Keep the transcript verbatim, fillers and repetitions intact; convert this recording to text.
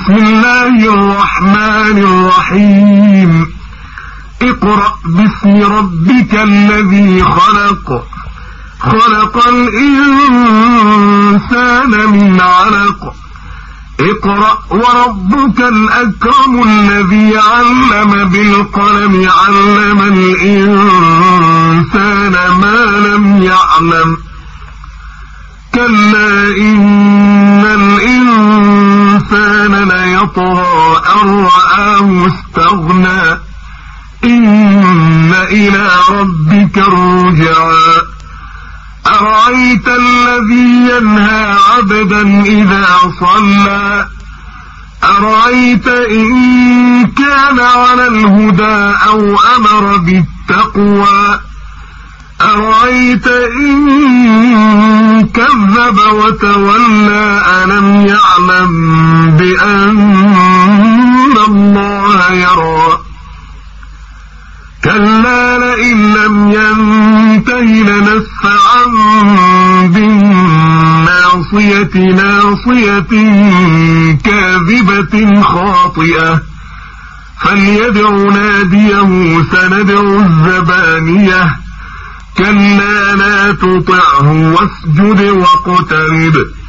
بسم الله الرحمن الرحيم اقرأ باسم ربك الذي خلق خلق الإنسان من علق اقرأ وربك الأكرم الذي علم بالقلم علم الإنسان ما لم يعلم كلا إن الإنسان ليطغى أن رآه استغنى إن إلى ربك الرجعى أرأيت الذي ينهى عبدا إذا صلى أرأيت إن كان على الهدى أو أمر بالتقوى أرأيت إن كذب وتولى ألم يعلم بأن الله يرى كلا لئن لم ينته لنسفعا بالناصية ناصية كاذبة خاطئة فليدع ناديه سندع الزبانية كلا لا تطعه واسجد واقترب